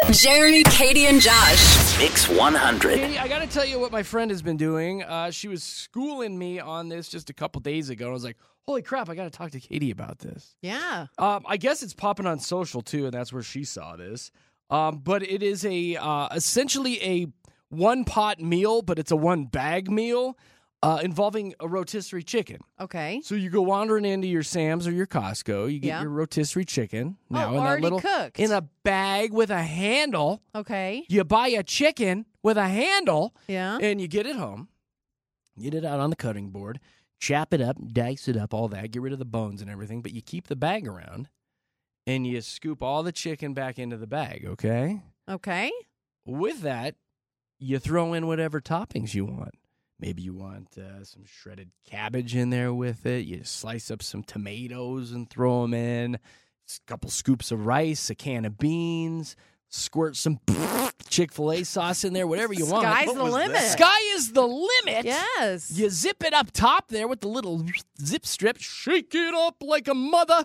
Jeremy, Katie, and Josh. Mix 100. Katie, I got to tell you what my friend has been doing. She was schooling me on this just a couple days ago. And I was like, holy crap, I got to talk to Katie about this. Yeah. I guess it's popping on social, too, and that's where she saw this. But it is essentially a one-pot meal, but it's a one-bag meal involving a rotisserie chicken. Okay. So you go wandering into your Sam's or your Costco, you get your rotisserie chicken. Now in already that little, cooked. in a bag with a handle. Okay. You buy a chicken with a handle. Yeah. And you get it home. Get it out on the cutting board. Chop it up, dice it up, all that. Get rid of the bones and everything. But you keep the bag around. And you scoop all the chicken back into the bag, okay? Okay. With that, you throw in whatever toppings you want. Maybe you want some shredded cabbage in there with it. You slice up some tomatoes and throw them in. A couple scoops of rice, a can of beans. Squirt some Chick-fil-A sauce in there, whatever you want. Sky's the limit. Sky is the limit. Yes. You zip it up top there with the little zip strip. Shake it up like a mother.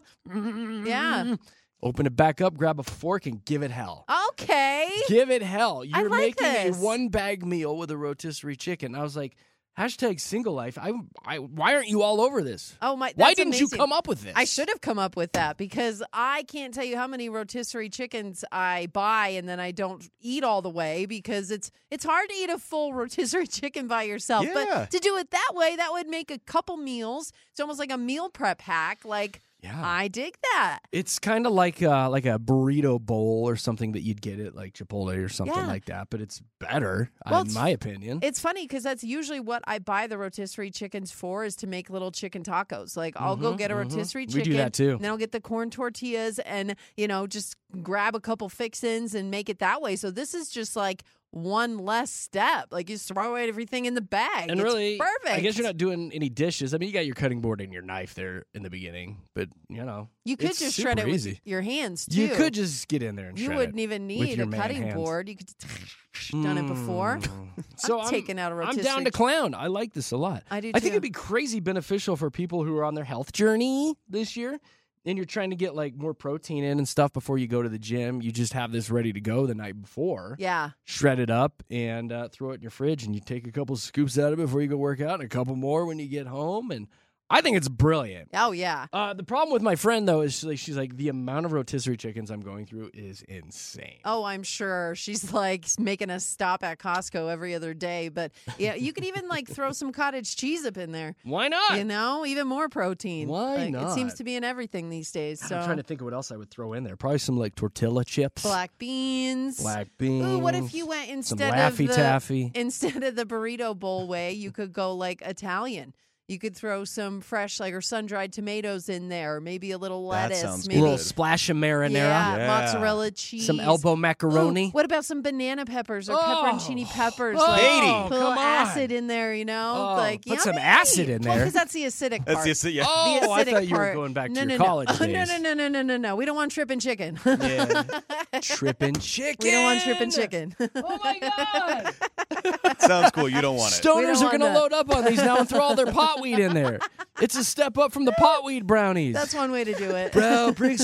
Yeah. Open it back up, grab a fork, and give it hell. Okay. Give it hell. You're like making this. a one-bag meal with a rotisserie chicken. I was like, hashtag single life. Why aren't you all over this? Oh my! Why that's didn't you amazing. come up with this? I should have come up with that because I can't tell you how many rotisserie chickens I buy and then I don't eat all the way because it's hard to eat a full rotisserie chicken by yourself. Yeah. But to do it that way, that would make a couple meals. It's almost like a meal prep hack. Like, Yeah. I dig that. It's kind of like a burrito bowl or something that you'd get at like Chipotle or something Yeah. like that, but it's better, Well, in my opinion. It's funny because that's usually what I buy the rotisserie chickens for is to make little chicken tacos. Like I'll go get a rotisserie We chicken. do that too. And then I'll get the corn tortillas and, just grab a couple fixins and make it that way. So this is just like one less step. Like you just throw away everything in the bag. And It's really, perfect. I guess you're not doing any dishes. I mean, you got your cutting board and your knife there in the beginning, but You could it's just super shred it easy. with your hands too. You could just get in there and You shred wouldn't it even with need your a man cutting hands. board. You could done it before. So I'm taking out a I'm rotisserie. down to clown. I like this a lot. I do I think too. it'd be crazy beneficial for people who are on their health journey this year. And you're trying to get like more protein in and stuff before you go to the gym. You just have this ready to go the night before. Yeah. Shred it up and throw it in your fridge, and you take a couple scoops out of it before you go work out, and a couple more when you get home. And I think it's brilliant. Oh yeah. The problem with my friend though is she's like the amount of rotisserie chickens I'm going through is insane. Oh, I'm sure she's like making a stop at Costco every other day. But yeah, you could even like throw some cottage cheese up in there. Why not? Even more protein. Why Like, not? It seems to be in everything these days. So I'm trying to think of what else I would throw in there. Probably some like tortilla chips, black beans. black beans. Ooh, what if you went some instead Laffy of Taffy? instead of the burrito bowl way, you could go like Italian. You could throw some fresh, or sun-dried tomatoes in there, maybe a little That lettuce, sounds A maybe little splash of marinara, yeah, Yeah. mozzarella cheese, some elbow macaroni. Ooh, what about some banana peppers or Oh. pepperoncini peppers? Oh, like, Katie. put a little come on. acid in there, Oh, like put some yummy. acid in Well, there. because that's the acidic part. That's the yeah. Oh, the I acidic thought you were part. going back to no, your no, college no. days. No. We don't want tripping chicken. Yeah. Tripping chicken. We don't want tripping chicken. Oh my god! Sounds cool. You don't want it. We Stoners don't are want going to that. load up on these now and throw all their potweed in there. It's a step up from the potweed brownies. That's one way to do it. Bro, bring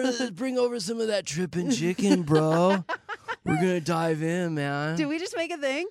over some of that tripping chicken, bro. We're gonna dive in, man. Did we just make a thing?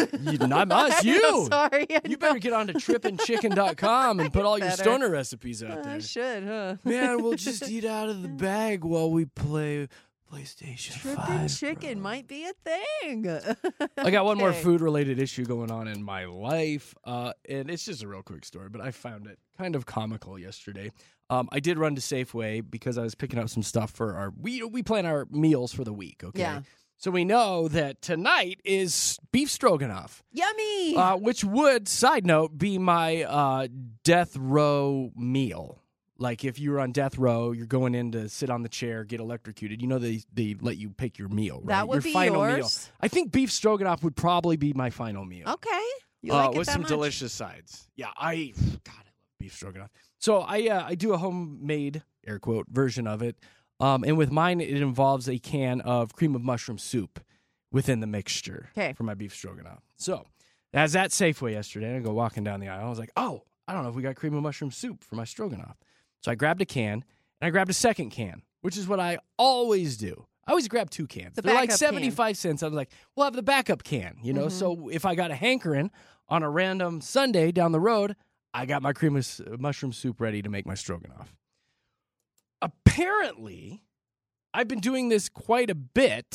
Not us, you. Sorry. You better get on to trippingchicken.com and put all your better. stoner recipes out I there. should, huh? Man, we'll just eat out of the bag while we play PlayStation Tripping 5. chicken might be a thing. I got one more Okay. food-related issue going on in my life, and it's just a real quick story, but I found it kind of comical yesterday. I did run to Safeway because I was picking up some stuff for our we plan our meals for the week. Okay, Yeah. so we know that tonight is beef stroganoff, Yummy. which would, side note, be my death row meal. Like if you're on death row, you're going in to sit on the chair, get electrocuted. You know they let you pick your meal, right? That would your be final meal. yours. I think beef stroganoff would probably be my final meal. Okay. You like it with that some much? delicious sides. Yeah, God, I love beef stroganoff. So I do a homemade air quote version of it, and with mine it involves a can of cream of mushroom soup within the mixture 'Kay. for my beef stroganoff. So I was at Safeway yesterday, and I go walking down the aisle. I was like, oh, I don't know if we got cream of mushroom soup for my stroganoff. So I grabbed a can, and I grabbed a second can, which is what I always do. I always grab 2 cans. The They're like backup 75 cents. I was like, we'll have the backup can, you know? So if I got a hankering on a random Sunday down the road, I got my cream of mushroom soup ready to make my stroganoff. Apparently, I've been doing this quite a bit.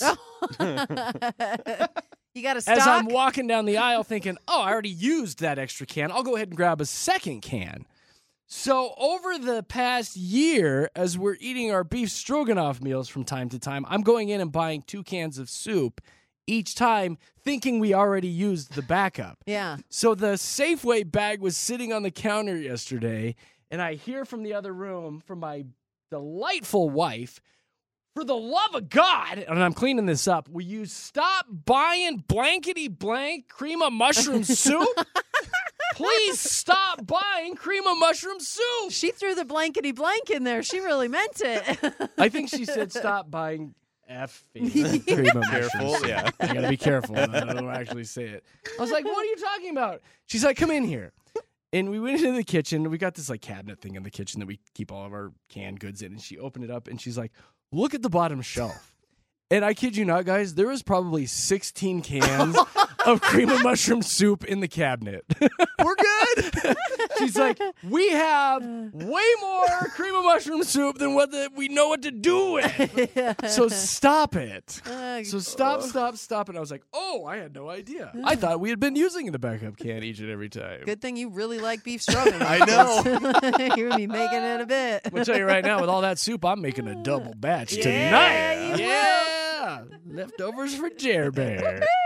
You got to stock? As I'm walking down the aisle thinking, oh, I already used that extra can. I'll go ahead and grab a second can. So over the past year, as we're eating our beef stroganoff meals from time to time, I'm going in and buying 2 cans of soup each time, thinking we already used the backup. Yeah. So the Safeway bag was sitting on the counter yesterday, and I hear from the other room from my delightful wife, for the love of God, and I'm cleaning this up, will you stop buying blankety-blank cream of mushroom soup? Please stop buying cream of mushroom soup. She threw the blankety blank in there. She really meant it. I think she said stop buying effing cream of mushroom Careful, soup. yeah. I got to be careful. I don't actually say it. I was like, what are you talking about? She's like, come in here. And we went into the kitchen. We got this like cabinet thing in the kitchen that we keep all of our canned goods in. And she opened it up and she's like, look at the bottom shelf. And I kid you not, guys, there was probably 16 cans of cream of mushroom soup in the cabinet. We're good. She's like, we have way more cream of mushroom soup than what we know what to do with. So stop it. So stop. And I was like, oh, I had no idea. I thought we had been using the backup can each and every time. Good thing you really like beef stroganoff. I know. You're going to be making it a bit. I'm going to tell you right now, with all that soup, I'm making a double batch tonight. you Yeah. Leftovers for Jer Bear.